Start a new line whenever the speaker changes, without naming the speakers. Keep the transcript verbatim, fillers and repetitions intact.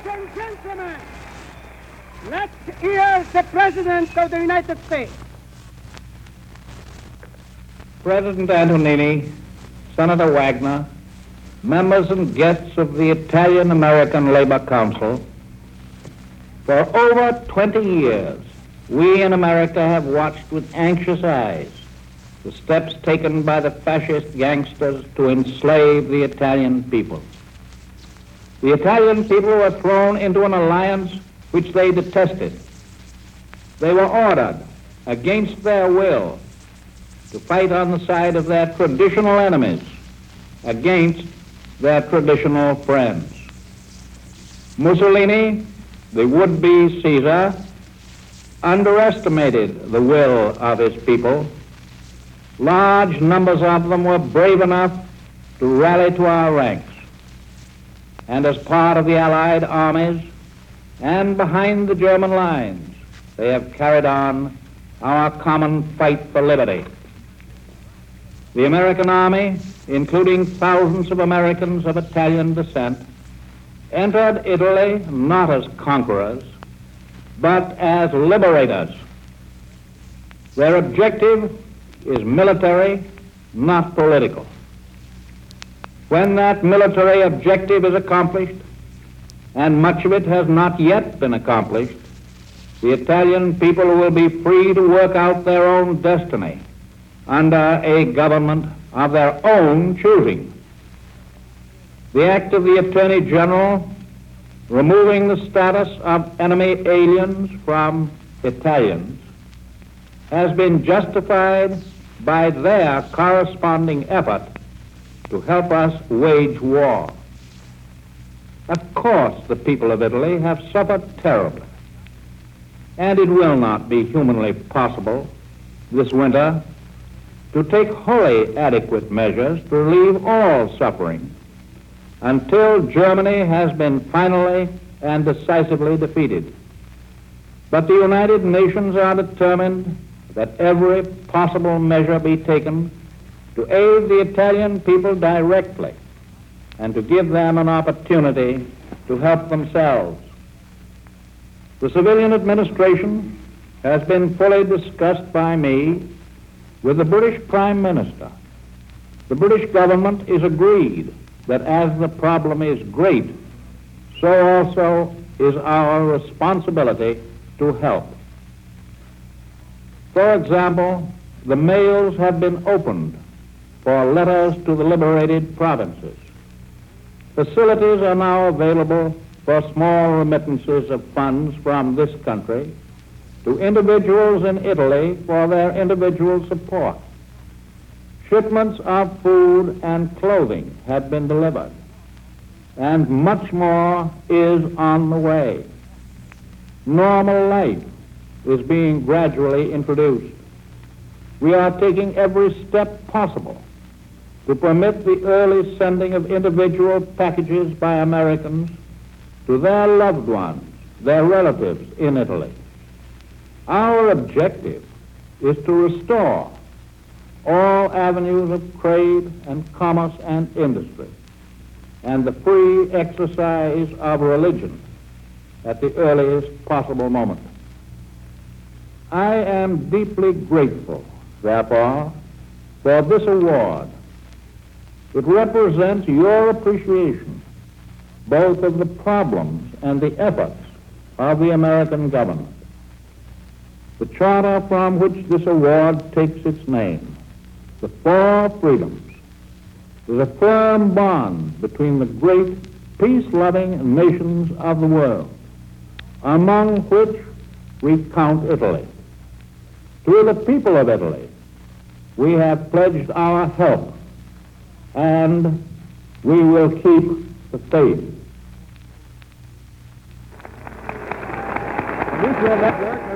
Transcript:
and gentlemen, let's hear the President of the United States.
President Antonini, Senator Wagner, members and guests of the Italian-American Labor Council, for over twenty years, we in America have watched with anxious eyes the steps taken by the fascist gangsters to enslave the Italian people. The Italian people were thrown into an alliance which they detested. They were ordered, against their will, to fight on the side of their traditional enemies against their traditional friends. Mussolini, the would-be Caesar, underestimated the will of his people. Large numbers of them were brave enough to rally to our ranks. And as part of the Allied armies and behind the German lines, they have carried on our common fight for liberty. The American army, including thousands of Americans of Italian descent, entered Italy not as conquerors, but as liberators. Their objective is military, not political. When that military objective is accomplished, and much of it has not yet been accomplished, the Italian people will be free to work out their own destiny under a government of their own choosing. The act of the Attorney General removing the status of enemy aliens from Italians has been justified by their corresponding effort to help us wage war. Of course, the people of Italy have suffered terribly, and it will not be humanly possible this winter to take wholly adequate measures to relieve all suffering until Germany has been finally and decisively defeated. But the United Nations are determined that every possible measure be taken to aid the Italian people directly and to give them an opportunity to help themselves. The civilian administration has been fully discussed by me with the British Prime Minister. The British government is agreed that as the problem is great, so also is our responsibility to help. For example, the mails have been opened for letters to the liberated provinces. Facilities are now available for small remittances of funds from this country to individuals in Italy for their individual support. Shipments of food and clothing have been delivered, and much more is on the way. Normal life is being gradually introduced. We are taking every step possible to permit the early sending of individual packages by Americans to their loved ones, their relatives in Italy. Our objective is to restore all avenues of trade and commerce and industry, and the free exercise of religion at the earliest possible moment. I am deeply grateful, therefore, for this award. It represents your appreciation both of the problems and the efforts of the American government. The charter from which this award takes its name, the Four Freedoms, is a firm bond between the great peace-loving nations of the world, among which we count Italy. To the people of Italy, we have pledged our help, and we will keep the faith.
Mutual Network